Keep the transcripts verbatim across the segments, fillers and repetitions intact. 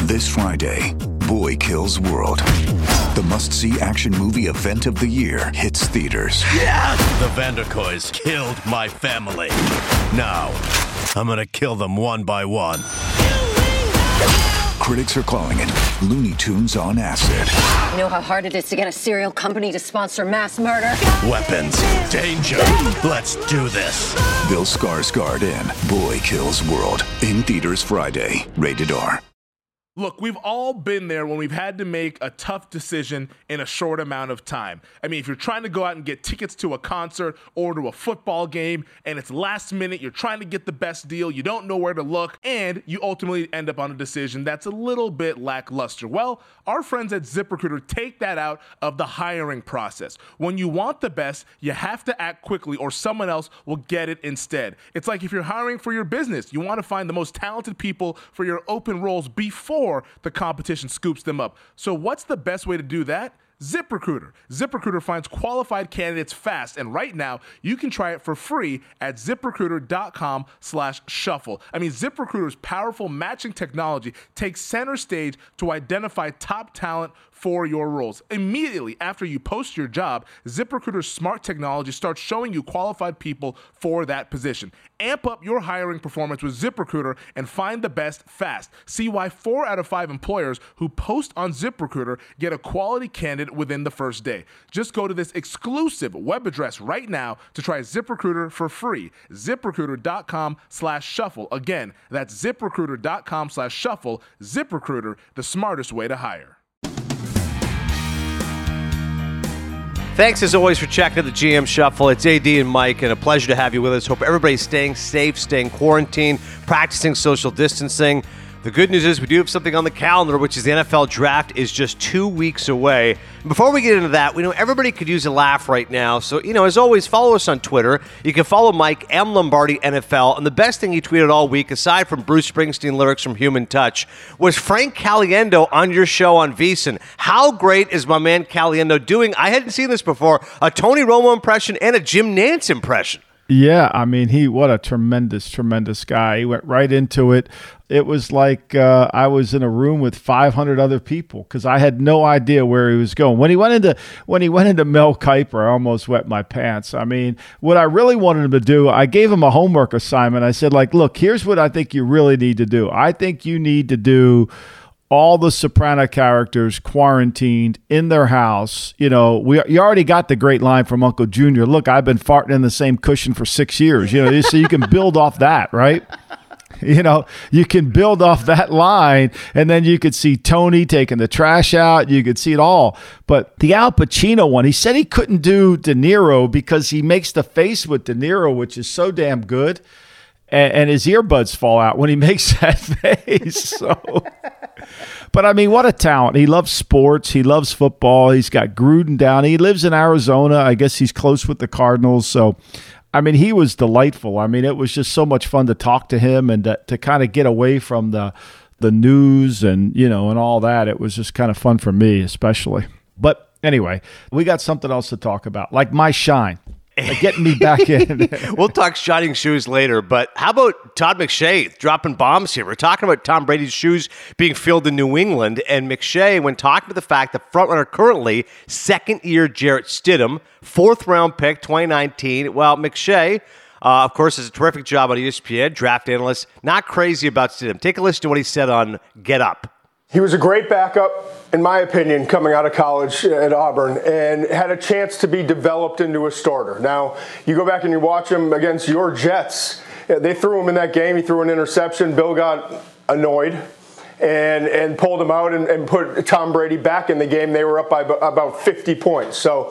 This Friday, Boy Kills World. The must-see action movie event of the year hits theaters. Yes! The Vanderkoys killed my family. Now, I'm gonna kill them one by one. Critics are calling it Looney Tunes on acid. You know how hard it is to get a cereal company to sponsor mass murder? Weapons, danger, let's do this. Bill Skarsgård in Boy Kills World. In theaters Friday. Rated R. Look, we've all been there when we've had to make a tough decision in a short amount of time. I mean, if you're trying to go out and get tickets to a concert or to a football game and it's last minute, you're trying to get the best deal, you don't know where to look, and you ultimately end up on a decision that's a little bit lackluster. Well, our friends at ZipRecruiter take that out of the hiring process. When you want the best, you have to act quickly or someone else will get it instead. It's like if you're hiring for your business, you want to find the most talented people for your open roles before the competition scoops them up. So what's the best way to do that? ZipRecruiter. ZipRecruiter finds qualified candidates fast, and right now you can try it for free at ZipRecruiter.com slash shuffle. I mean, ZipRecruiter's powerful matching technology takes center stage to identify top talent for your roles. Immediately after you post your job, ZipRecruiter's smart technology starts showing you qualified people for that position. Amp up your hiring performance with ZipRecruiter and find the best fast. See why four out of five employers who post on ZipRecruiter get a quality candidate within the first day. Just go to this exclusive web address right now to try ZipRecruiter for free. ZipRecruiter.com slash shuffle. Again, that's ZipRecruiter.com slash shuffle. ZipRecruiter, the smartest way to hire. Thanks, as always, for checking out the G M Shuffle. It's A D and Mike, and a pleasure to have you with us. Hope everybody's staying safe, staying quarantined, practicing social distancing. The good news is we do have something on the calendar, which is the N F L Draft is just two weeks away. And before we get into that, we know everybody could use a laugh right now. So, you know, as always, follow us on Twitter. You can follow Mike, M. Lombardi, N F L. And the best thing he tweeted all week, aside from Bruce Springsteen lyrics from Human Touch, was Frank Caliendo on your show on VSiN. How great is my man Caliendo doing? I hadn't seen this before. A Tony Romo impression and a Jim Nantz impression. Yeah, I mean, he what a tremendous, tremendous guy. He went right into it. It was like uh, I was in a room with five hundred other people because I had no idea where he was going. When he went into when he went into Mel Kiper, I almost wet my pants. I mean, what I really wanted him to do, I gave him a homework assignment. I said, like, look, here's what I think you really need to do. I think you need to do all the Soprano characters quarantined in their house. You know, we you already got the great line from Uncle Junior. Look, I've been farting in the same cushion for six years. You know, so you can build off that, right? You know, you can build off that line, and then you could see Tony taking the trash out. You could see it all. But the Al Pacino one, he said he couldn't do De Niro because he makes the face with De Niro, which is so damn good, and, and his earbuds fall out when he makes that face. So... But, I mean, what a talent. He loves sports. He loves football. He's got Gruden down. He lives in Arizona. I guess he's close with the Cardinals. So, I mean, he was delightful. I mean, it was just so much fun to talk to him and to, to kind of get away from the the news and, you know, and all that. It was just kind of fun for me, especially. But anyway, we got something else to talk about, like my shine. Like getting me back in. We'll talk shining shoes later, but how about Todd McShay dropping bombs here? We're talking about Tom Brady's shoes being filled in New England, and McShay, when talking about the fact that frontrunner currently, second-year Jarrett Stidham, fourth-round pick, twenty nineteen. Well, McShay, uh, of course, does a terrific job on E S P N, draft analyst, not crazy about Stidham. Take a listen to what he said on Get Up. He was a great backup, in my opinion, coming out of college at Auburn, and had a chance to be developed into a starter. Now, you go back and you watch him against your Jets. They threw him in that game. He threw an interception. Bill got annoyed and and pulled him out and, and put Tom Brady back in the game. They were up by about fifty points. So,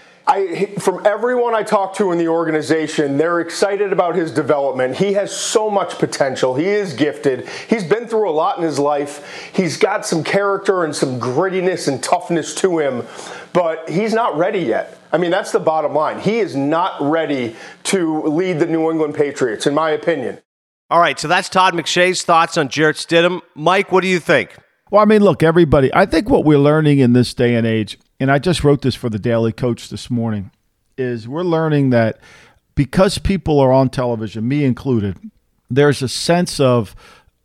I, from everyone I talk to in the organization, they're excited about his development. He has so much potential. He is gifted. He's been through a lot in his life. He's got some character and some grittiness and toughness to him, but he's not ready yet. I mean, that's the bottom line. He is not ready to lead the New England Patriots, in my opinion. All right, so that's Todd McShay's thoughts on Jarrett Stidham. Mike, what do you think? Well, I mean, look, everybody, I think what we're learning in this day and age, and I just wrote this for the Daily Coach this morning, is we're learning that because people are on television, me included, there's a sense of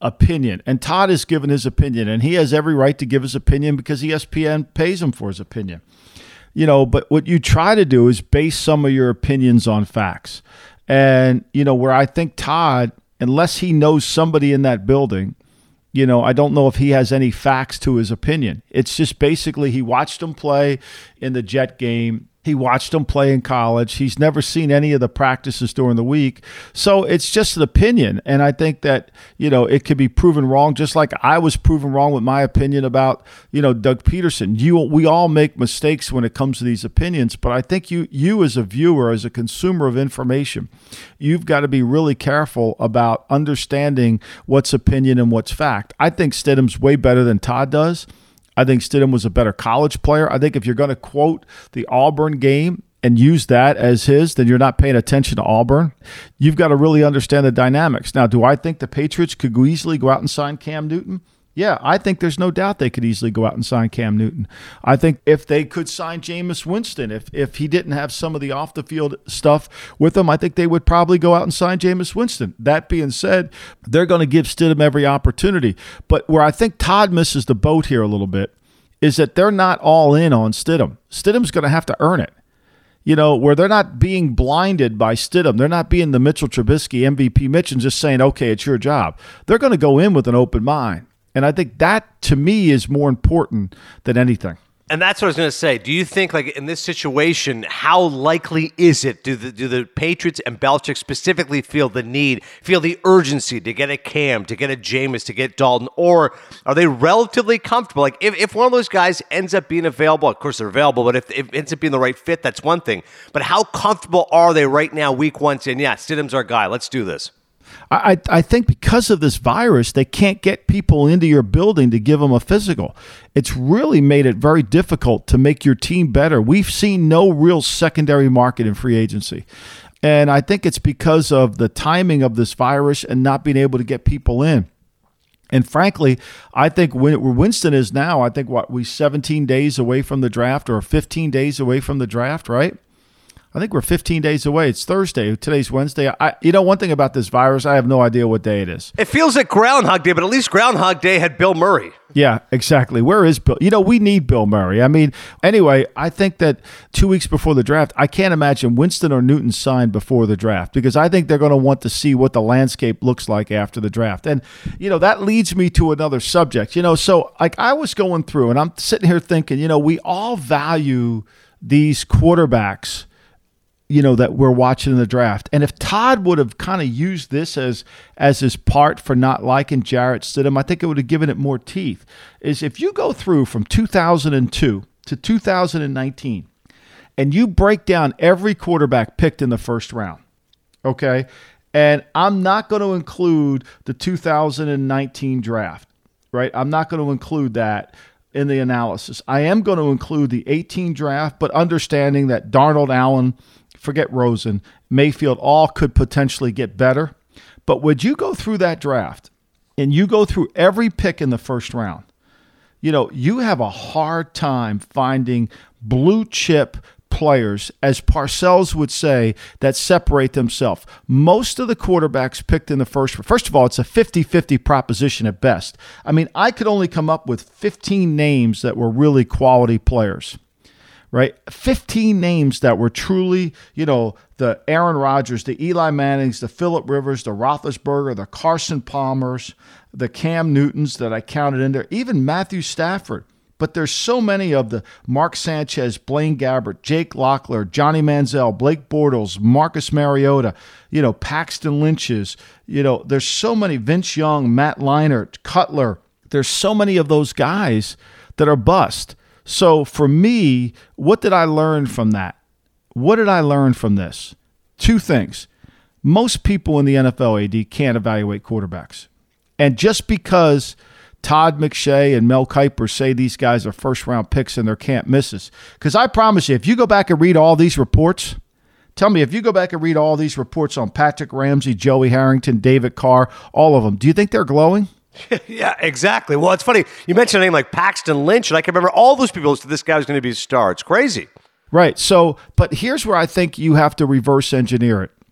opinion. And Todd has given his opinion, and he has every right to give his opinion because E S P N pays him for his opinion. You know, but what you try to do is base some of your opinions on facts. And, you know, where I think Todd, unless he knows somebody in that building, you know, I don't know if he has any facts to his opinion. It's just basically he watched him play in the Jet game. He watched him play in college. He's never seen any of the practices during the week. So it's just an opinion. And I think that, you know, it could be proven wrong, just like I was proven wrong with my opinion about, you know, Doug Peterson. You, we all make mistakes when it comes to these opinions, but I think you, you as a viewer, as a consumer of information, you've got to be really careful about understanding what's opinion and what's fact. I think Stidham's way better than Todd does. I think Stidham was a better college player. I think if you're going to quote the Auburn game and use that as his, then you're not paying attention to Auburn. You've got to really understand the dynamics. Now, do I think the Patriots could easily go out and sign Cam Newton? Yeah, I think there's no doubt they could easily go out and sign Cam Newton. I think if they could sign Jameis Winston, if if he didn't have some of the off-the-field stuff with him, I think they would probably go out and sign Jameis Winston. That being said, they're going to give Stidham every opportunity. But where I think Todd misses the boat here a little bit is that they're not all in on Stidham. Stidham's going to have to earn it. You know, where they're not being blinded by Stidham. They're not being the Mitchell Trubisky M V P Mitch and just saying, okay, it's your job. They're going to go in with an open mind. And I think that, to me, is more important than anything. And that's what I was going to say. Do you think, like, in this situation, how likely is it? Do the do the Patriots and Belichick specifically feel the need, feel the urgency to get a Cam, to get a Jameis, to get Dalton? Or are they relatively comfortable? Like, if, if one of those guys ends up being available, of course they're available, but if, if it ends up being the right fit, that's one thing. But how comfortable are they right now, week one, saying, yeah, Stidham's our guy, let's do this? I, I think because of this virus, they can't get people into your building to give them a physical. It's really made it very difficult to make your team better. We've seen no real secondary market in free agency. And I think it's because of the timing of this virus and not being able to get people in. And frankly, I think where Winston is now, I think, what, we seventeen days away from the draft or fifteen days away from the draft, right? I think we're fifteen days away. It's Thursday. Today's Wednesday. I, you know, one thing about this virus, I have no idea what day it is. It feels like Groundhog Day, but at least Groundhog Day had Bill Murray. Yeah, exactly. Where is Bill? You know, we need Bill Murray. I mean, anyway, I think that two weeks before the draft, I can't imagine Winston or Newton signed before the draft because I think they're going to want to see what the landscape looks like after the draft. And, you know, that leads me to another subject. You know, so like I was going through and I'm sitting here thinking, you know, we all value these quarterbacks, you know, that we're watching in the draft. And if Todd would have kind of used this as as his part for not liking Jarrett Stidham, I think it would have given it more teeth. Is if you go through from two thousand two to two thousand nineteen and you break down every quarterback picked in the first round, okay? And I'm not going to include the two thousand nineteen draft, right? I'm not going to include that in the analysis. I am going to include the eighteen draft, but understanding that Darnold, Allen, forget Rosen, Mayfield, all could potentially get better. But would you go through that draft and you go through every pick in the first round, you know, you have a hard time finding blue chip players, as Parcells would say, that separate themselves. Most of the quarterbacks picked in the first, first of all, it's a fifty-fifty proposition at best. I mean, I could only come up with fifteen names that were really quality players. Right? fifteen names that were truly, you know, the Aaron Rodgers, the Eli Mannings, the Phillip Rivers, the Roethlisberger, the Carson Palmers, the Cam Newtons that I counted in there, even Matthew Stafford. But there's so many of the Mark Sanchez, Blaine Gabbert, Jake Locklear, Johnny Manziel, Blake Bortles, Marcus Mariota, you know, Paxton Lynch's, you know, there's so many, Vince Young, Matt Leinart, Cutler. There's so many of those guys that are bust. So for me, what did I learn from that? What did I learn from this? Two things. Most people in the N F L, A D, can't evaluate quarterbacks. And just because Todd McShay and Mel Kiper say these guys are first-round picks and they're can't misses, because I promise you, if you go back and read all these reports, tell me, if you go back and read all these reports on Patrick Ramsey, Joey Harrington, David Carr, all of them, do you think they're glowing? Yeah, exactly. Well, it's funny. You mentioned a name like Paxton Lynch, and I can remember all those people said this guy was going to be a star. It's crazy. Right. So, but here's where I think you have to reverse engineer it.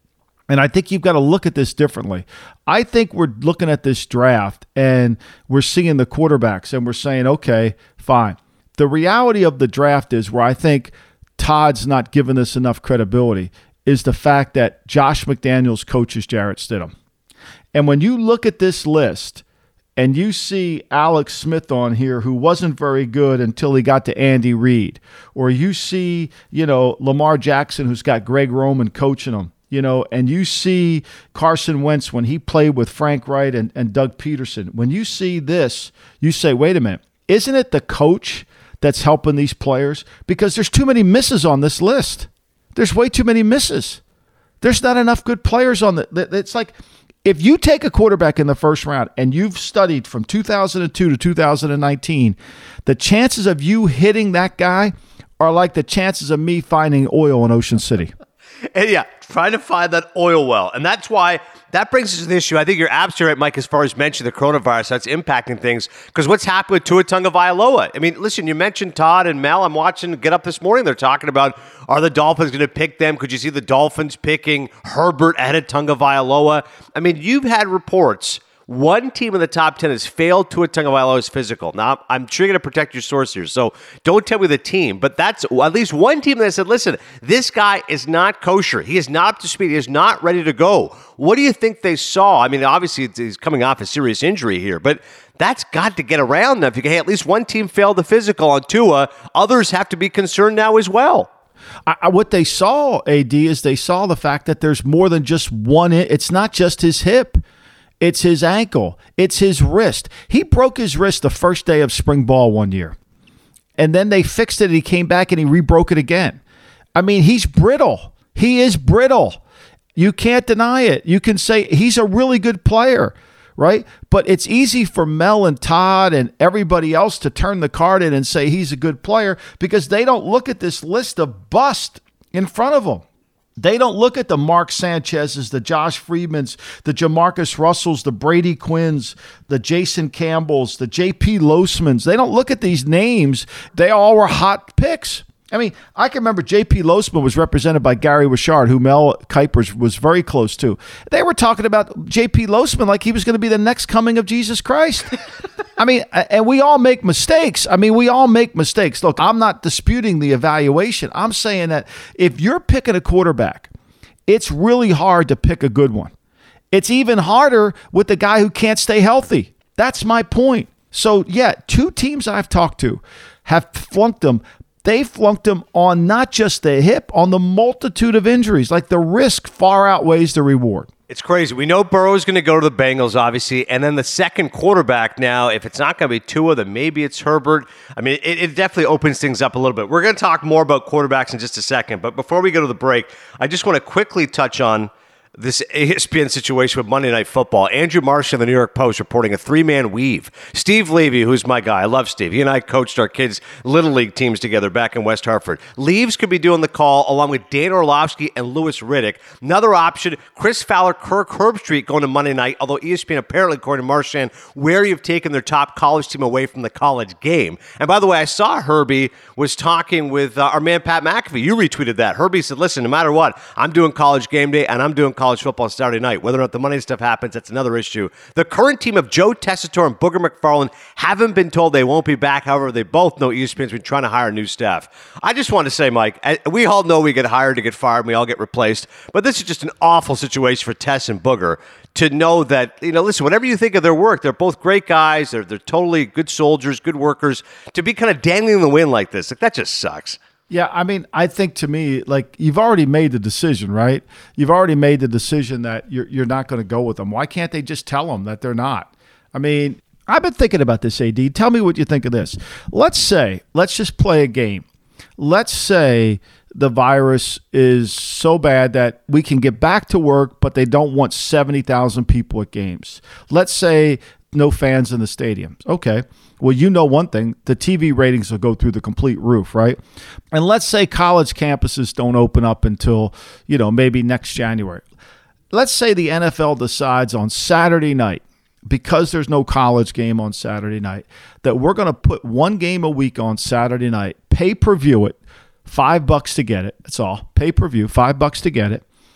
And I think you've got to look at this differently. I think we're looking at this draft and we're seeing the quarterbacks and we're saying, okay, fine. The reality of the draft is where I think Todd's not giving this enough credibility is the fact that Josh McDaniels coaches Jarrett Stidham. And when you look at this list and you see Alex Smith on here who wasn't very good until he got to Andy Reid, or you see, you know, Lamar Jackson who's got Greg Roman coaching him, you know, and you see Carson Wentz when he played with Frank Wright and, and Doug Peterson. When you see this, you say, wait a minute, isn't it the coach that's helping these players? Because there's too many misses on this list. There's way too many misses. There's not enough good players on the. It's like if you take a quarterback in the first round and you've studied from two thousand two to two thousand nineteen, the chances of you hitting that guy are like the chances of me finding oil in Ocean City. And yeah, trying to find that oil well. And that's why that brings us to the issue. I think you're absolutely right, Mike, as far as mentioning the coronavirus, that's impacting things. Because what's happened with Tua Tagovailoa? I mean, listen, you mentioned Todd and Mel. I'm watching Get Up this morning. They're talking about, are the Dolphins going to pick them? Could you see the Dolphins picking Herbert ahead of Tagovailoa? I mean, you've had reports. One team in the top ten has failed Tua Tagovailoa's physical. Now, I'm sure you're going to protect your source here, so don't tell me the team. But that's at least one team that said, listen, this guy is not kosher. He is not up to speed. He is not ready to go. What do you think they saw? I mean, obviously, he's coming off a serious injury here, but that's got to get around now. If you can, hey, at least one team failed the physical on Tua, others have to be concerned now as well. I, I, what they saw, A D, is they saw the fact that there's more than just one. It's not just his hip. It's his ankle. It's his wrist. He broke his wrist the first day of spring ball one year. And then they fixed it and he came back and he re-broke it again. I mean, he's brittle. He is brittle. You can't deny it. You can say he's a really good player, right? But it's easy for Mel and Todd and everybody else to turn the card in and say he's a good player because they don't look at this list of bust in front of them. They don't look at the Mark Sanchez's, the Josh Freedmans, the Jamarcus Russells, the Brady Quinns, the Jason Campbells, the J P Losmans. They don't look at these names. They all were hot picks. I mean, I can remember J P Losman was represented by Gary Richard, who Mel Kiper was very close to. They were talking about J P Losman like he was going to be the next coming of Jesus Christ. I mean, and we all make mistakes. I mean, we all make mistakes. Look, I'm not disputing the evaluation. I'm saying that if you're picking a quarterback, it's really hard to pick a good one. It's even harder with the guy who can't stay healthy. That's my point. So, yeah, two teams I've talked to have flunked them. They flunked him on not just the hip, on the multitude of injuries. Like the risk far outweighs the reward. It's crazy. We know Burrow's going to go to the Bengals, obviously, and then the second quarterback now, if it's not going to be Tua, then maybe it's Herbert. I mean, it, it definitely opens things up a little bit. We're going to talk more about quarterbacks in just a second, but before we go to the break, I just want to quickly touch on this E S P N situation with Monday Night Football. Andrew Marsh of the New York Post reporting a three-man weave. Steve Levy, who's my guy, I love Steve. He and I coached our kids' Little League teams together back in West Hartford. Leaves could be doing the call along with Dan Orlovsky and Louis Riddick. Another option, Chris Fowler, Kirk Herbstreit going to Monday night, although E S P N apparently, according to Marchand, where you've taken their top college team away from the college game. And by the way, I saw Herbie was talking with uh, our man Pat McAfee. You retweeted that. Herbie said, listen, no matter what, I'm doing college game day and I'm doing college football Saturday night. Whether or not the money stuff happens, that's another issue. The current team of Joe Tessitore and Booger McFarland haven't been told they won't be back. However, they both know E S P N's been trying to hire new staff. I just want to say, Mike, we all know we get hired to get fired and we all get replaced, but this is just an awful situation for Tess and Booger to know that, you know, listen, whatever you think of their work, they're both great guys. They're, they're totally good soldiers, good workers. To be kind of dangling in the wind like this, like that just sucks. Yeah, I mean, I think to me, like, you've already made the decision, right? You've already made the decision that you're you're not going to go with them. Why can't they just tell them that they're not? I mean, I've been thinking about this, A D. Tell me what you think of this. Let's say, let's just play a game. Let's say the virus is so bad that we can get back to work, but they don't want seventy thousand people at games. Let's say no fans in the stadiums. Okay. Well, you know one thing, the T V ratings will go through the complete roof, right? And let's say college campuses don't open up until, you know, maybe next January. Let's say the N F L decides on Saturday night, because there's no college game on Saturday night, that we're going to put one game a week on Saturday night, pay-per-view it, five bucks to get it. That's all. Pay-per-view, five bucks to get it.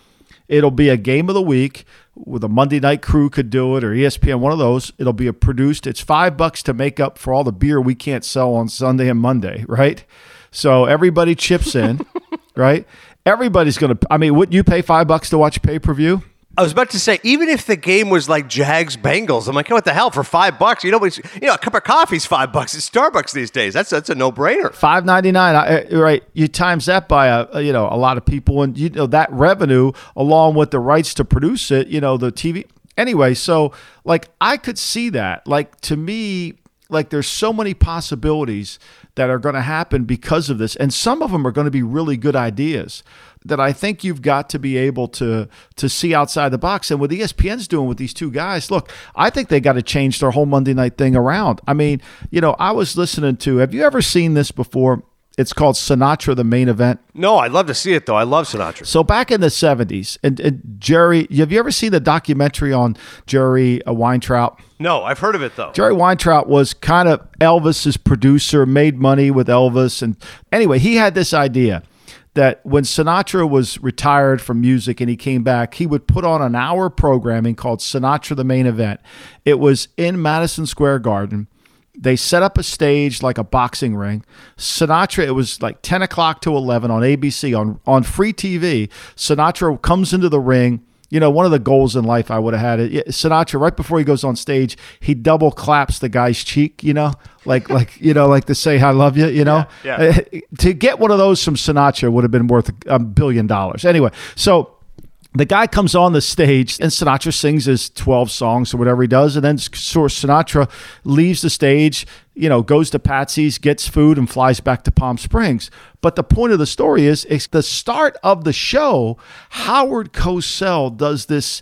It'll be a game of the week with a Monday Night Crew could do it, or E S P N, one of those. It'll be a produced. It's five bucks to make up for all the beer we can't sell on Sunday and Monday, right? So everybody chips in, right? Everybody's going to, I mean, wouldn't you pay five bucks to watch pay-per-view? I was about to say, even if the game was like Jags Bengals, I'm like, what the hell, for five bucks? You know, you know, a cup of coffee's five bucks at Starbucks these days. That's that's a no brainer. Five ninety nine, right? You times that by a you know a lot of people, and you know that revenue along with the rights to produce it. You know the T V anyway. So like I could see that. Like to me, like there's so many possibilities that are going to happen because of this, and some of them are going to be really good ideas that I think you've got to be able to to see outside the box. And what E S P N's doing with these two guys, look, I think they got to change their whole Monday night thing around. I mean, you know, I was listening to, have you ever seen this before? It's called Sinatra, the Main Event. No, I'd love to see it, though. I love Sinatra. So back in the seventies, and, and Jerry, have you ever seen the documentary on Jerry uh, Weintraub? No, I've heard of it, though. Jerry Weintraub was kind of Elvis's producer, made money with Elvis. And anyway, he had this idea that when Sinatra was retired from music and he came back, he would put on an hour programming called Sinatra, the Main Event. It was in Madison Square Garden. They set up a stage like a boxing ring. Sinatra, it was like ten o'clock to eleven on A B C, on, on free T V. Sinatra comes into the ring. You know, one of the goals in life I would have had it. Sinatra, right before he goes on stage, he double claps the guy's cheek, you know, like, like you know, like to say, I love you, you know. Yeah, yeah. Uh, to get one of those from Sinatra would have been worth a billion dollars. Anyway, so the guy comes on the stage and Sinatra sings his twelve songs or whatever he does. And then Sinatra leaves the stage, you know, goes to Patsy's, gets food, and flies back to Palm Springs. But the point of the story is, it's the start of the show. Howard Cosell does this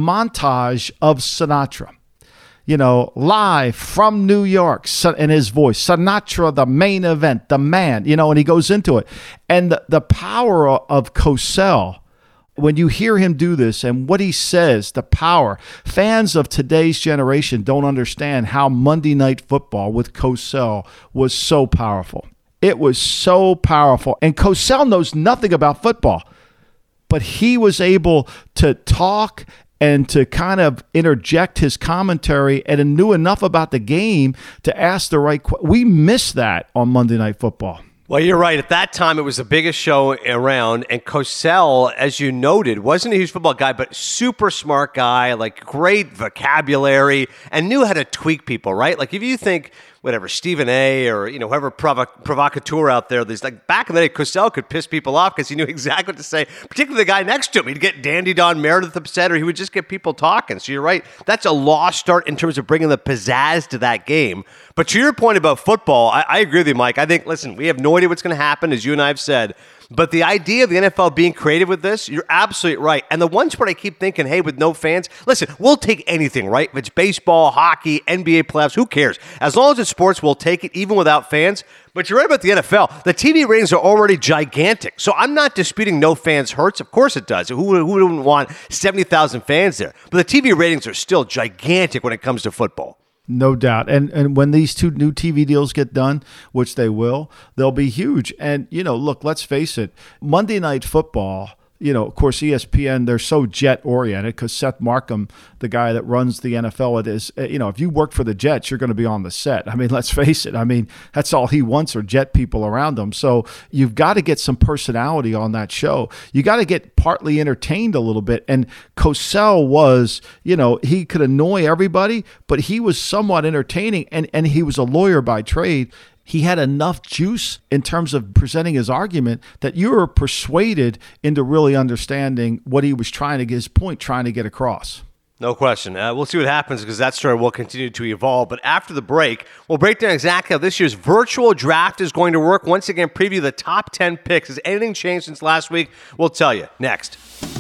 montage of Sinatra, you know, live from New York in his voice. Sinatra, the Main Event, the man, you know, and he goes into it. And the, the power of Cosell, when you hear him do this and what he says, the power, fans of today's generation don't understand how Monday Night Football with Cosell was so powerful. It was so powerful. And Cosell knows nothing about football, but he was able to talk and to kind of interject his commentary and knew enough about the game to ask the right questions. We miss that on Monday Night Football. Well, you're right. At that time, it was the biggest show around. And Cosell, as you noted, wasn't a huge football guy, but super smart guy, like great vocabulary, and knew how to tweak people, right? Like if you think, whatever, Stephen A. or, you know, whoever provo- provocateur out there, there's like back in the day, Cosell could piss people off because he knew exactly what to say, particularly the guy next to him. He'd get Dandy Don Meredith upset, or he would just get people talking. So you're right. That's a lost start in terms of bringing the pizzazz to that game. But to your point about football, I, I agree with you, Mike. I think, listen, we have no idea what's going to happen, as you and I have said. But the idea of the N F L being creative with this, you're absolutely right. And the one sport I keep thinking, hey, with no fans, listen, we'll take anything, right? If it's baseball, hockey, N B A playoffs, who cares? As long as it's sports, we'll take it, even without fans. But you're right about the N F L. The T V ratings are already gigantic. So I'm not disputing no fans hurts. Of course it does. Who, who wouldn't want seventy thousand fans there? But the T V ratings are still gigantic when it comes to football. No doubt. And and when these two new T V deals get done, which they will, they'll be huge. And, you know, look, let's face it, Monday Night Football, you know, of course, E S P N, they're so jet-oriented because Seth Markham, the guy that runs the N F L, it is, you know, if you work for the Jets, you're going to be on the set. I mean, let's face it. I mean, that's all he wants are jet people around him. So you've got to get some personality on that show. You got to get partly entertained a little bit. And Cosell was, you know, he could annoy everybody, but he was somewhat entertaining, and, and he was a lawyer by trade. He had enough juice in terms of presenting his argument that you were persuaded into really understanding what he was trying to get, his point trying to get across. No question. Uh, we'll see what happens because that story will continue to evolve. But after the break, we'll break down exactly how this year's virtual draft is going to work. Once again, preview the top ten picks. Has anything changed since last week? We'll tell you next.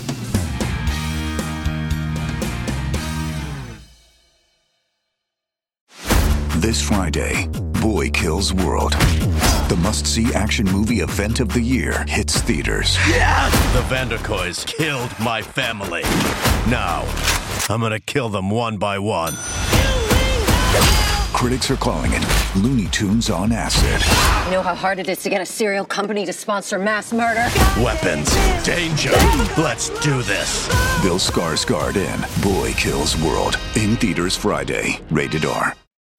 This Friday, Boy Kills World. The must-see action movie event of the year hits theaters. Yes! The Vanderkoys killed my family. Now, I'm gonna kill them one by one. critics are calling it Looney Tunes on acid. You know how hard it is to get a serial company to sponsor mass murder? Weapons, danger, let's do this. Bill Skarsgård in Boy Kills World. In theaters Friday. Rated R.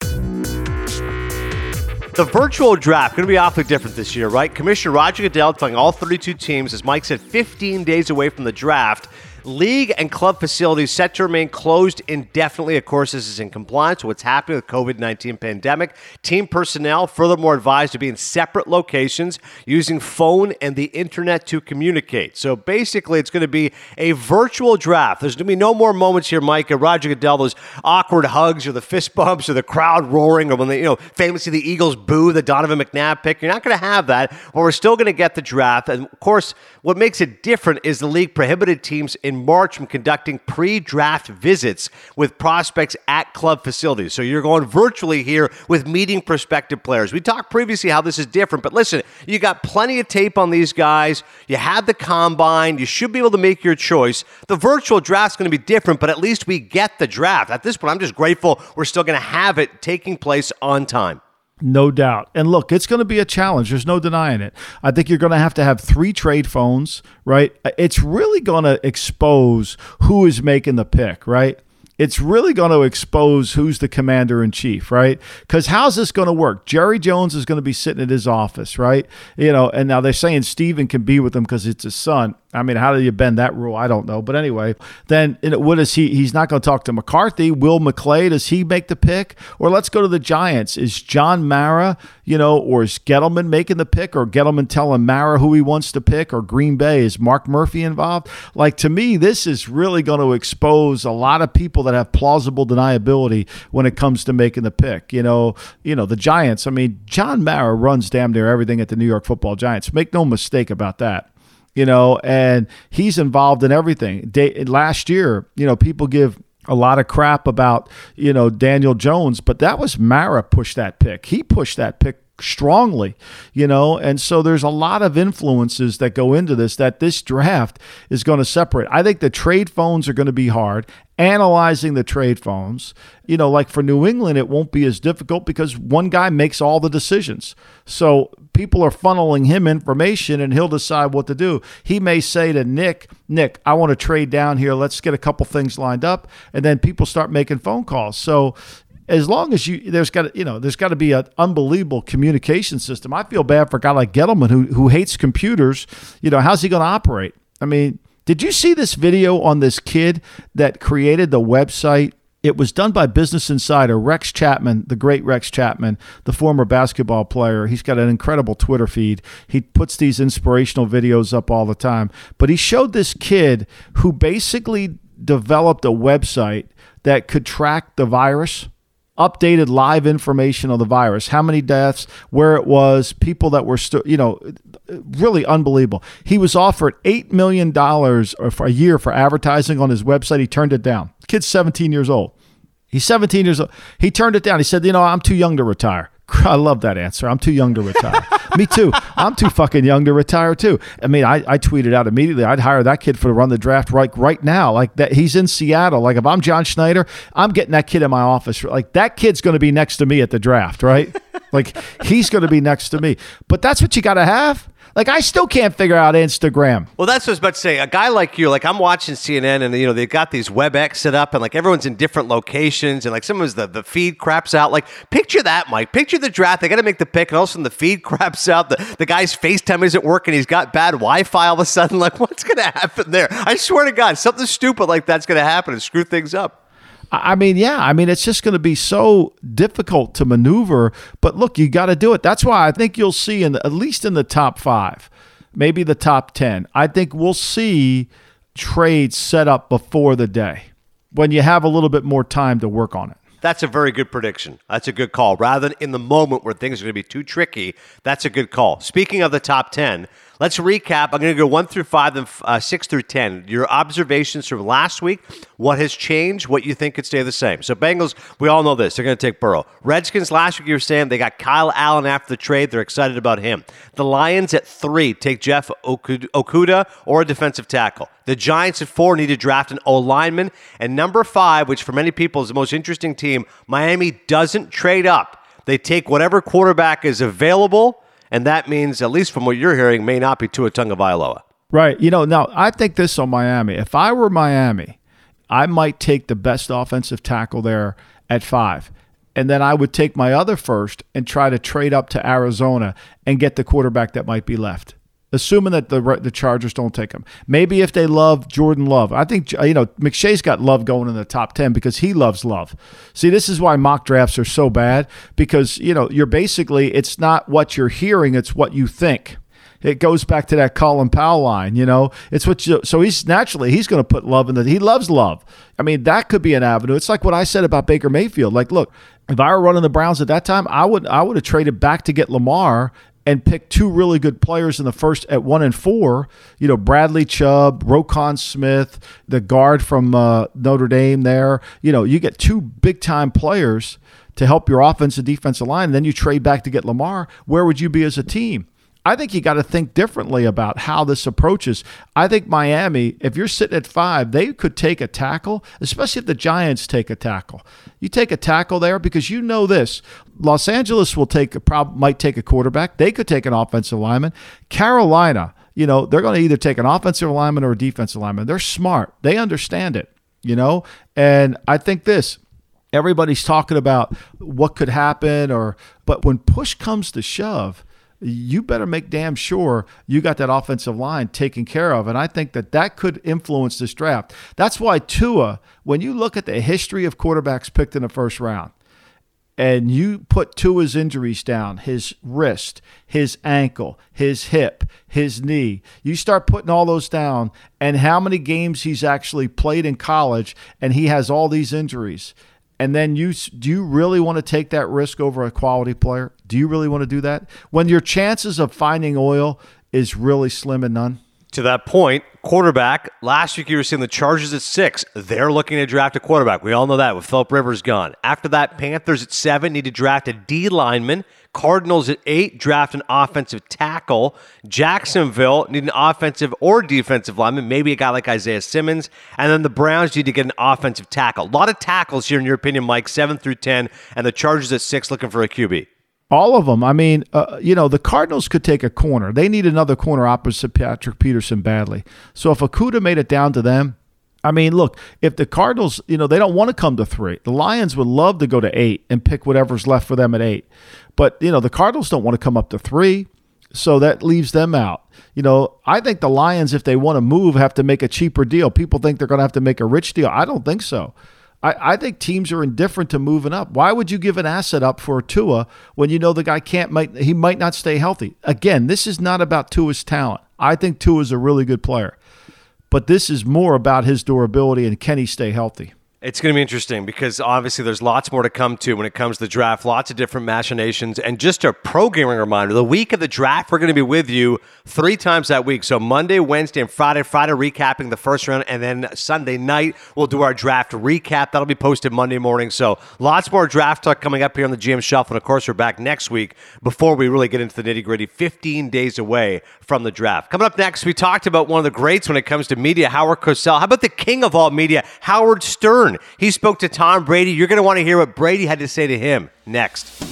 The virtual draft going to be awfully different this year, right? Commissioner Roger Goodell telling all thirty-two teams, as Mike said, fifteen days away from the draft. League and club facilities set to remain closed indefinitely. Of course, this is in compliance with what's happening with the covid nineteen pandemic. Team personnel furthermore advised to be in separate locations using phone and the internet to communicate. So basically, it's going to be a virtual draft. There's going to be no more moments here, Mike, and Roger Goodell, those awkward hugs or the fist bumps or the crowd roaring or when they, you know, famously the Eagles boo the Donovan McNabb pick. You're not going to have that, but we're still going to get the draft. And of course, what makes it different is the league prohibited teams in March from conducting pre-draft visits with prospects at club facilities. So you're going virtually here with meeting prospective players. We talked previously how this is different, but listen, you got plenty of tape on these guys. You have the combine. You should be able to make your choice. The virtual draft's going to be different, but at least we get the draft. At this point, I'm just grateful we're still going to have it taking place on time. No doubt. And look, it's going to be a challenge. There's no denying it. I think you're going to have to have three trade phones, right? It's really going to expose who is making the pick, right? It's really going to expose who's the commander in chief, right? Because how's this going to work? Jerry Jones is going to be sitting at his office, right? You know, and now they're saying Steven can be with him because it's his son. I mean, how do you bend that rule? I don't know. But anyway, then you know, what is he? He's not going to talk to McCarthy. Will McClay, does he make the pick? Or let's go to the Giants. Is John Mara, you know, or is Gettleman making the pick? Or Gettleman telling Mara who he wants to pick? Or Green Bay, is Mark Murphy involved? Like, to me, this is really going to expose a lot of people that have plausible deniability when it comes to making the pick. You know, you know, the Giants, I mean, John Mara runs damn near everything at the New York Football Giants. Make no mistake about that. You know, and he's involved in everything. Day, last year, you know, people give a lot of crap about, you know, Daniel Jones, but that was Mara pushed that pick. He pushed that pick strongly, you know, and so there's a lot of influences that go into this that this draft is going to separate. I think the trade phones are going to be hard. Analyzing the trade phones, you know, like for New England, it won't be as difficult because one guy makes all the decisions. So people are funneling him information and he'll decide what to do. He may say to Nick, Nick, I want to trade down here. Let's get a couple things lined up. And then people start making phone calls. So as long as you, there's got to, you know, there's got to be an unbelievable communication system. I feel bad for a guy like Gettleman who who hates computers. You know, how's he going to operate? I mean, did you see this video on this kid that created the website? It was done by Business Insider, Rex Chapman, the great Rex Chapman, the former basketball player. He's got an incredible Twitter feed. He puts these inspirational videos up all the time. But he showed this kid who basically developed a website that could track the virus, updated live information on the virus, how many deaths, where it was, people that were still, you know, really unbelievable. He was offered eight million dollars for a year for advertising on his website. He turned it down. The kid's seventeen years old. He's seventeen years old. He turned it down. He said, you know, I'm too young to retire. I love that answer. I'm too young to retire. Me too. I'm too fucking young to retire too. I mean, I, I tweeted out immediately, I'd hire that kid for to run the draft right right now. Like that, he's in Seattle. Like if I'm John Schneider, I'm getting that kid in my office. Like that kid's going to be next to me at the draft, right? Like he's going to be next to me. But that's what you got to have. Like, I still can't figure out Instagram. Well, that's what I was about to say. A guy like you, like, I'm watching C N N, and, you know, they've got these WebEx set up, and, like, everyone's in different locations, and, like, sometimes the, the feed craps out. Like, picture that, Mike. Picture the draft. They got to make the pick, and all of a sudden the feed craps out. The, the guy's FaceTime isn't working. He's got bad Wi-Fi all of a sudden. Like, what's going to happen there? I swear to God, something stupid like that's going to happen and screw things up. I mean, yeah, I mean, it's just going to be so difficult to maneuver. But, look, you got to do it. That's why I think you'll see, in the, at least in the top five, maybe the top ten, I think we'll see trades set up before the day when you have a little bit more time to work on it. That's a very good prediction. That's a good call. Rather than in the moment where things are going to be too tricky, that's a good call. Speaking of the top ten, Let's recap. I'm going to go one through five, then uh, six through ten. Your observations from last week, what has changed, what you think could stay the same. So Bengals, we all know this. They're going to take Burrow. Redskins, last week you were saying they got Kyle Allen after the trade. They're excited about him. The Lions at three take Jeff Okudah or a defensive tackle. The Giants at four need to draft an O-lineman. And number five, which for many people is the most interesting team, Miami doesn't trade up. They take whatever quarterback is available, and that means, at least from what you're hearing, may not be Tua Tagovailoa. Right. You know, now I think this on Miami. If I were Miami, I might take the best offensive tackle there at five. And then I would take my other first and try to trade up to Arizona and get the quarterback that might be left, assuming that the the Chargers don't take him. Maybe if they love Jordan Love. I think, you know, McShay's got Love going in the top ten because he loves Love. See, this is why mock drafts are so bad because, you know, you're basically, it's not what you're hearing, it's what you think. It goes back to that Colin Powell line, you know. It's what you, so he's naturally he's going to put Love in the. He loves Love. I mean, that could be an avenue. It's like what I said about Baker Mayfield. Like, look, if I were running the Browns at that time, I would I would have traded back to get Lamar and picked two really good players in the first at one and four. You know, Bradley Chubb, Roquan Smith, the guard from uh, Notre Dame. There, you know, you get two big time players to help your offensive defensive line. And then you trade back to get Lamar. Where would you be as a team? I think you got to think differently about how this approaches. I think Miami, if you're sitting at five, they could take a tackle, especially if the Giants take a tackle. You take a tackle there because you know this. Los Angeles will take a prob- might take a quarterback. They could take an offensive lineman. Carolina, you know, they're going to either take an offensive lineman or a defensive lineman. They're smart. They understand it, you know. And I think this. Everybody's talking about what could happen, or but when push comes to shove, you better make damn sure you got that offensive line taken care of. And I think that that could influence this draft. That's why Tua, when you look at the history of quarterbacks picked in the first round, and you put Tua's injuries down, his wrist, his ankle, his hip, his knee, you start putting all those down, and how many games he's actually played in college, and he has all these injuries. And then you do you really want to take that risk over a quality player? Do you really want to do that? When your chances of finding oil is really slim and none? To that point, quarterback, last week you were seeing the Chargers at six. They're looking to draft a quarterback. We all know that with Phillip Rivers gone. After that, Panthers at seven need to draft a D lineman. Cardinals at eight draft an offensive tackle. Jacksonville need an offensive or defensive lineman, maybe a guy like Isaiah Simmons. And then the Browns need to get an offensive tackle. A lot of tackles here in your opinion, Mike, seven through ten, and the Chargers at six looking for a Q B. All of them. I mean, uh, you know, the Cardinals could take a corner. They need another corner opposite Patrick Peterson badly. So if Okudah made it down to them, I mean, look, if the Cardinals, you know, they don't want to come to three. The Lions would love to go to eight and pick whatever's left for them at eight. But, you know, the Cardinals don't want to come up to three, so that leaves them out. You know, I think the Lions, if they want to move, have to make a cheaper deal. People think they're going to have to make a rich deal. I don't think so. I, I think teams are indifferent to moving up. Why would you give an asset up for Tua when you know the guy can't, might, he might not stay healthy? Again, this is not about Tua's talent. I think Tua's a really good player. But this is more about his durability and can he stay healthy. It's going to be interesting because obviously there's lots more to come to when it comes to the draft, lots of different machinations. And just a programming reminder, the week of the draft, we're going to be with you three times that week. So Monday, Wednesday, and Friday. Friday recapping the first round, and then Sunday night we'll do our draft recap. That'll be posted Monday morning. So lots more draft talk coming up here on the G M Shuffle. And of course, we're back next week before we really get into the nitty-gritty, fifteen days away from the draft. Coming up next, we talked about one of the greats when it comes to media, Howard Cosell. How about the king of all media, Howard Stern? He spoke to Tom Brady. You're going to want to hear what Brady had to say to him next.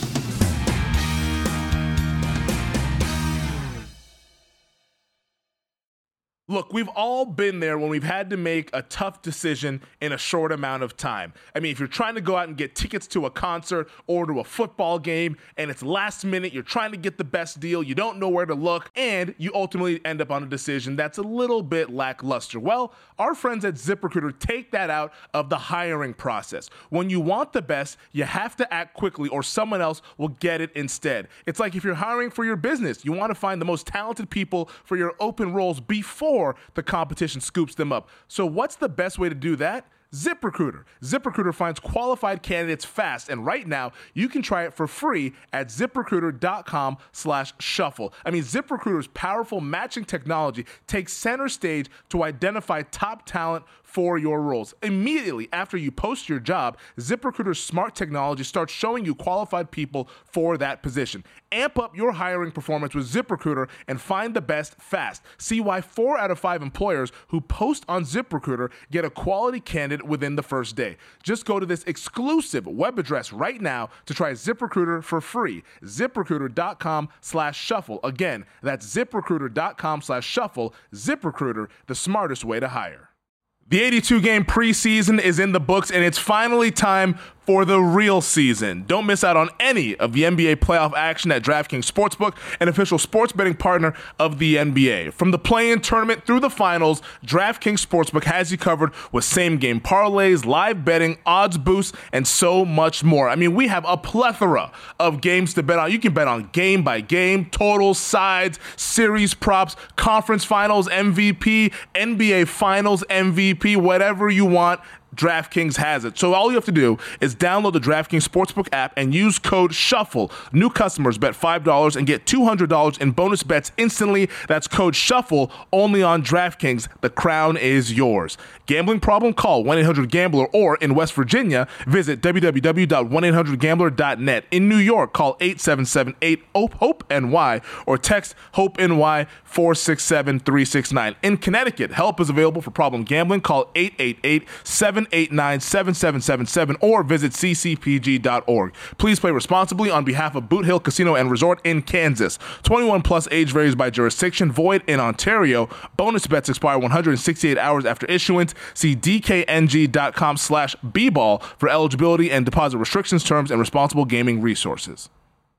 Look, we've all been there when we've had to make a tough decision in a short amount of time. I mean, if you're trying to go out and get tickets to a concert or to a football game and it's last minute, you're trying to get the best deal, you don't know where to look, and you ultimately end up on a decision that's a little bit lackluster. Well, our friends at ZipRecruiter take that out of the hiring process. When you want the best, you have to act quickly or someone else will get it instead. It's like if you're hiring for your business, you want to find the most talented people for your open roles before the competition scoops them up. So what's the best way to do that? ZipRecruiter. ZipRecruiter finds qualified candidates fast, and right now you can try it for free at ZipRecruiter.com slash shuffle. I mean, ZipRecruiter's powerful matching technology takes center stage to identify top talent for your roles. Immediately after you post your job, ZipRecruiter's smart technology starts showing you qualified people for that position. Amp up your hiring performance with ZipRecruiter and find the best fast. See why four out of five employers who post on ZipRecruiter get a quality candidate within the first day. Just go to this exclusive web address right now to try ZipRecruiter for free. ZipRecruiter.com slash shuffle. Again, that's ZipRecruiter.com slash shuffle. ZipRecruiter, the smartest way to hire. The eighty-two game preseason is in the books, and it's finally time for the real season. Don't miss out on any of the N B A playoff action at DraftKings Sportsbook, an official sports betting partner of the N B A. From the play-in tournament through the finals, DraftKings Sportsbook has you covered with same-game parlays, live betting, odds boosts, and so much more. I mean, we have a plethora of games to bet on. You can bet on game by game, totals, sides, series props, conference finals M V P, N B A finals M V P, whatever you want. DraftKings has it. So all you have to do is download the DraftKings Sportsbook app and use code SHUFFLE. New customers bet five dollars and get two hundred dollars in bonus bets instantly. That's code SHUFFLE only on DraftKings. The crown is yours. Gambling problem? Call one eight hundred gambler, or in West Virginia, visit w w w dot one eight hundred gambler dot net. In New York, call eight seven seven eight HOPE N Y or text HOPE-NY four six seven three six nine. In Connecticut, help is available for problem gambling. Call eight eight eight seven eight nine seven seven seven seven or visit c c p g dot org. Please play responsibly on behalf of Boot Hill Casino and Resort in Kansas. twenty-one plus, age varies by jurisdiction, void in Ontario. Bonus bets expire one hundred sixty-eight hours after issuance. See d k n g dot com slash b ball for eligibility and deposit restrictions, terms, and responsible gaming resources.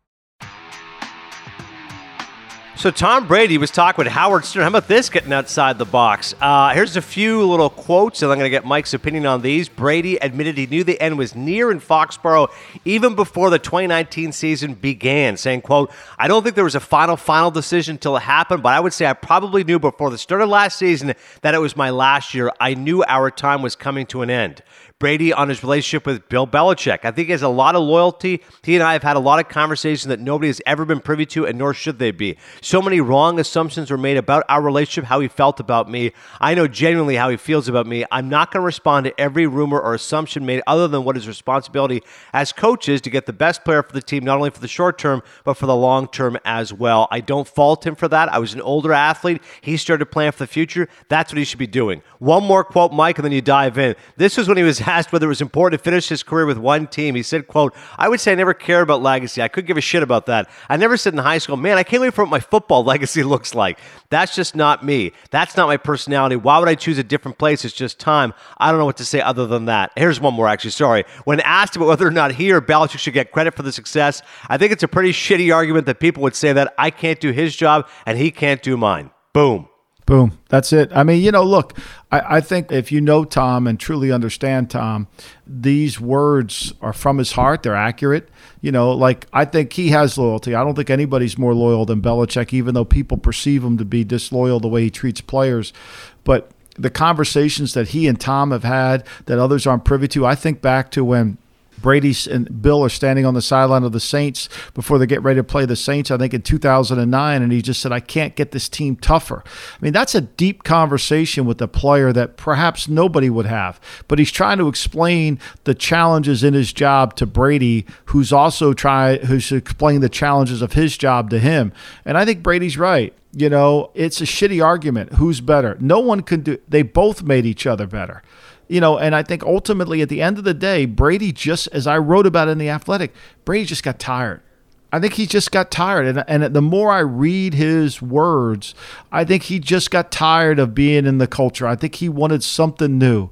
So Tom Brady was talking with Howard Stern. How about this, getting outside the box? Uh, here's a few little quotes, and I'm going to get Mike's opinion on these. Brady admitted he knew the end was near in Foxborough even before the twenty nineteen season began, saying, quote, I don't think there was a final, final decision until it happened, but I would say I probably knew before the start of last season that it was my last year. I knew our time was coming to an end. Brady on his relationship with Bill Belichick. I think he has a lot of loyalty. He and I have had a lot of conversations that nobody has ever been privy to, and nor should they be. So many wrong assumptions were made about our relationship, how he felt about me. I know genuinely how he feels about me. I'm not going to respond to every rumor or assumption made other than what his responsibility as coach is to get the best player for the team, not only for the short term, but for the long term as well. I don't fault him for that. I was an older athlete. He started planning for the future. That's what he should be doing. One more quote, Mike, and then you dive in. This was when he was asked whether it was important to finish his career with one team. He said, quote, I would say I never cared about legacy. I could give a shit about that. I never said in high school, man, I can't wait for what my football legacy looks like. That's just not me. That's not my personality. Why would I choose a different place? It's just time. I don't know what to say other than that. Here's one more, actually. Sorry. When asked about whether or not he or Belichick should get credit for the success, I think it's a pretty shitty argument that people would say that I can't do his job and he can't do mine. Boom. Boom. That's it. I mean, you know, look, I, I think if you know Tom and truly understand Tom, these words are from his heart. They're accurate. You know, like, I think he has loyalty. I don't think anybody's more loyal than Belichick, even though people perceive him to be disloyal the way he treats players. But the conversations that he and Tom have had that others aren't privy to, I think back to when Brady and Bill are standing on the sideline of the Saints before they get ready to play the Saints, I think in two thousand nine, and he just said, I can't get this team tougher. I mean, that's a deep conversation with a player that perhaps nobody would have, but he's trying to explain the challenges in his job to Brady, who's also trying, who's explaining the challenges of his job to him. And I think Brady's right. You know, it's a shitty argument. Who's better? No one can do, they both made each other better. You know, and I think ultimately at the end of the day, Brady just, as I wrote about in The Athletic, Brady just got tired. I think he just got tired. And, and the more I read his words, I think he just got tired of being in the culture. I think he wanted something new.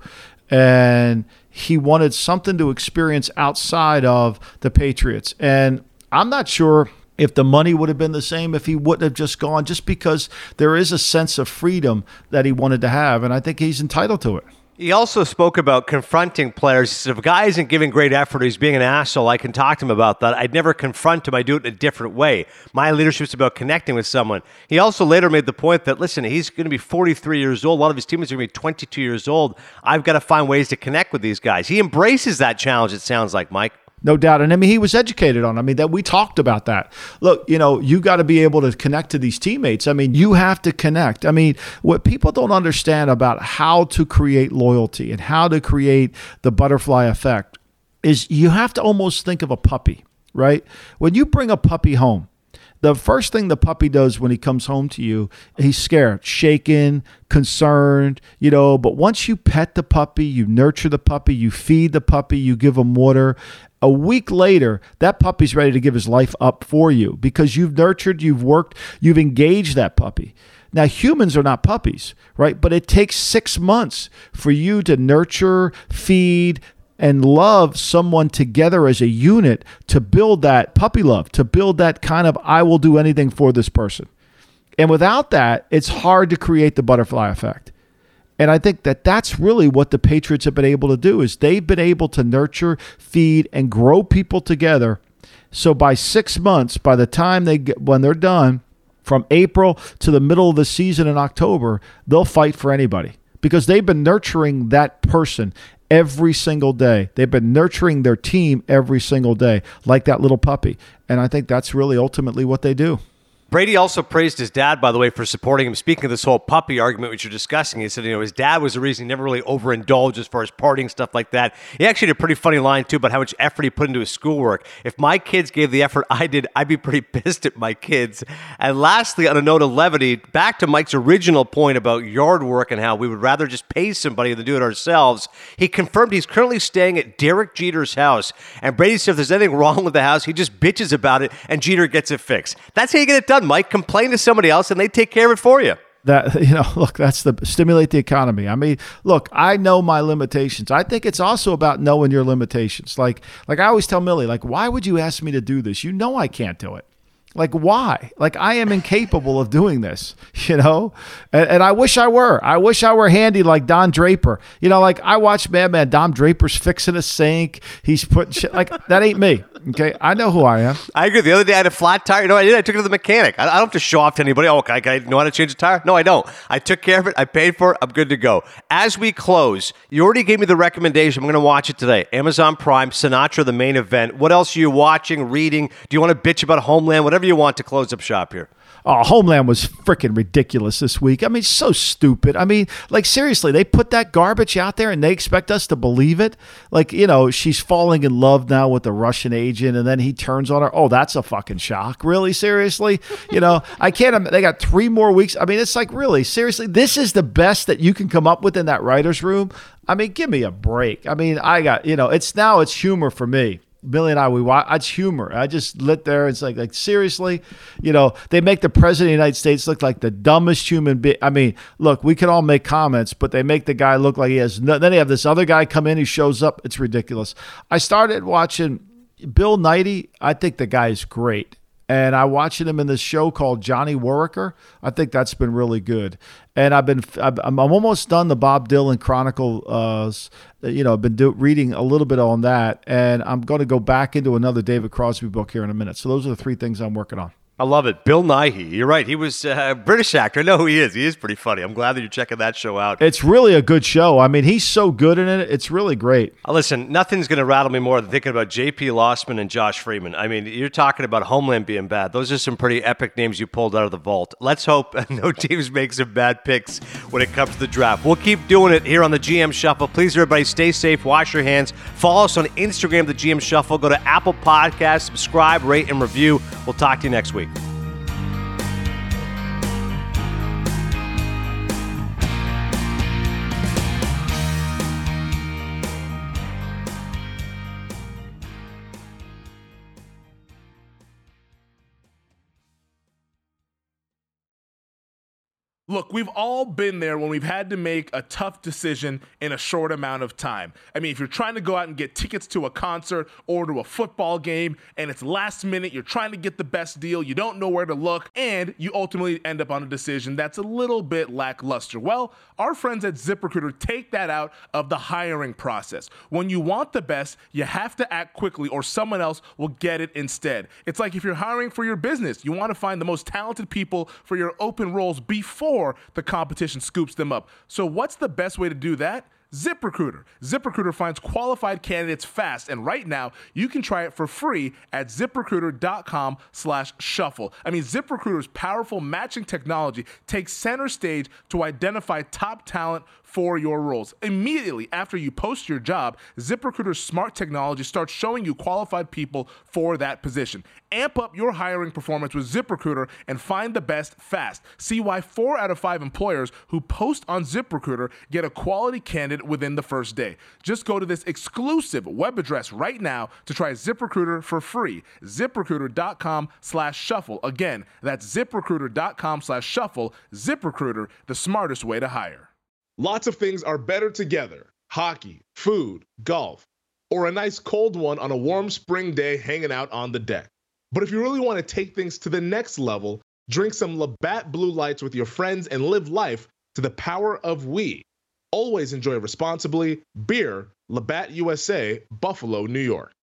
And he wanted something to experience outside of the Patriots. And I'm not sure if the money would have been the same if he wouldn't have just gone, just because there is a sense of freedom that he wanted to have. And I think he's entitled to it. He also spoke about confronting players. He said, if a guy isn't giving great effort, he's being an asshole, I can talk to him about that. I'd never confront him. I do it in a different way. My leadership's about connecting with someone. He also later made the point that, listen, he's going to be forty-three years old. A lot of his teammates are going to be twenty-two years old. I've got to find ways to connect with these guys. He embraces that challenge, it sounds like, Mike. No doubt. And I mean, he was educated on, I mean, that we talked about that. Look, you know, you got to be able to connect to these teammates. I mean, you have to connect. I mean, what people don't understand about how to create loyalty and how to create the butterfly effect is you have to almost think of a puppy, right? When you bring a puppy home, the first thing the puppy does when he comes home to you, he's scared, shaken, concerned, you know, but once you pet the puppy, you nurture the puppy, you feed the puppy, you give him water, a week later, that puppy's ready to give his life up for you because you've nurtured, you've worked, you've engaged that puppy. Now, humans are not puppies, right? But it takes six months for you to nurture, feed, and love someone together as a unit to build that puppy love, to build that kind of, I will do anything for this person. And without that, it's hard to create the butterfly effect. And I think that that's really what the Patriots have been able to do is they've been able to nurture, feed, and grow people together. So by six months, by the time they get, when they're done, from April to the middle of the season in October, they'll fight for anybody because they've been nurturing that person every single day. They've been nurturing their team every single day, like that little puppy. And I think that's really ultimately what they do. Brady also praised his dad, by the way, for supporting him. Speaking of this whole puppy argument which you're discussing, he said, you know, his dad was the reason he never really overindulged as far as partying, stuff like that. He actually had a pretty funny line, too, about how much effort he put into his schoolwork. If my kids gave the effort I did, I'd be pretty pissed at my kids. And lastly, on a note of levity, back to Mike's original point about yard work and how we would rather just pay somebody than do it ourselves, he confirmed he's currently staying at Derek Jeter's house. And Brady said if there's anything wrong with the house, he just bitches about it and Jeter gets it fixed. That's how you get it done, Mike. Complain to somebody else and they take care of it for you. That, you know, look, that's the stimulate the economy. I mean, look, I know my limitations. I think it's also about knowing your limitations. Like, like I always tell Millie, like, why would you ask me to do this? You know I can't do it. Like, why? Like, I am incapable of doing this, you know? And, and I wish I were. I wish I were handy like Don Draper. You know, like, I watch Mad Men. Don Draper's fixing a sink. He's putting shit. Like, that ain't me, okay? I know who I am. I agree. The other day, I had a flat tire. You know what I did? I took it to the mechanic. I, I don't have to show off to anybody. Oh, okay, can I know how to change a tire? No, I don't. I took care of it. I paid for it. I'm good to go. As we close, you already gave me the recommendation. I'm going to watch it today. Amazon Prime, Sinatra, the main event. What else are you watching, reading? Do you want to bitch about Homeland? Whatever you want to close up shop here. Oh, Homeland was freaking ridiculous this week. I mean, so stupid. I mean, like, seriously, they put that garbage out there and they expect us to believe it? Like, you know, she's falling in love now with the Russian agent and then he turns on her. Oh, that's a fucking shock. Really? Seriously? You know, I can't, they got three more weeks. I mean, it's like, really, seriously, this is the best that you can come up with in that writer's room? I mean, give me a break. I mean, I got, you know, it's now it's humor for me. Billy and I, we watch, it's humor. I just lit there. It's like, like seriously, you know, they make the president of the United States look like the dumbest human being. I mean, look, we can all make comments, but they make the guy look like he has no, then they have this other guy come in who shows up. It's ridiculous. I started watching Bill Nighy. I think the guy is great. And I watching him in this show called Johnny Worricker. I think that's been really good. And I've been, I'm almost done the Bob Dylan Chronicle. Uh, you know, I've been do, reading a little bit on that, and I'm going to go back into another David Crosby book here in a minute. So those are the three things I'm working on. I love it. Bill Nighy. You're right. He was a British actor. I know who he is. He is pretty funny. I'm glad that you're checking that show out. It's really a good show. I mean, he's so good in it. It's really great. Uh, listen, nothing's going to rattle me more than thinking about J P. Lossman and Josh Freeman. I mean, you're talking about Homeland being bad. Those are some pretty epic names you pulled out of the vault. Let's hope no teams make some bad picks when it comes to the draft. We'll keep doing it here on the G M Shuffle. Please, everybody, stay safe. Wash your hands. Follow us on Instagram, the G M Shuffle. Go to Apple Podcasts. Subscribe, rate, and review. We'll talk to you next week. Look, we've all been there when we've had to make a tough decision in a short amount of time. I mean, if you're trying to go out and get tickets to a concert or to a football game and it's last minute, you're trying to get the best deal, you don't know where to look, and you ultimately end up on a decision that's a little bit lackluster. Well, our friends at ZipRecruiter take that out of the hiring process. When you want the best, you have to act quickly or someone else will get it instead. It's like if you're hiring for your business, you want to find the most talented people for your open roles before the competition scoops them up. So what's the best way to do that? ZipRecruiter. ZipRecruiter finds qualified candidates fast, and right now you can try it for free at ZipRecruiter.com slash shuffle. I mean, ZipRecruiter's powerful matching technology takes center stage to identify top talent for your roles. Immediately after you post your job, ZipRecruiter's smart technology starts showing you qualified people for that position. Amp up your hiring performance with ZipRecruiter and find the best fast. See why four out of five employers who post on ZipRecruiter get a quality candidate within the first day. Just go to this exclusive web address right now to try ZipRecruiter for free. ZipRecruiter.com slash shuffle. Again, that's ZipRecruiter.com slash shuffle. ZipRecruiter, the smartest way to hire. Lots of things are better together. Hockey, food, golf, or a nice cold one on a warm spring day hanging out on the deck. But if you really want to take things to the next level, drink some Labatt Blue Lights with your friends and live life to the power of we. Always enjoy responsibly. Beer, Labatt U S A, Buffalo, New York.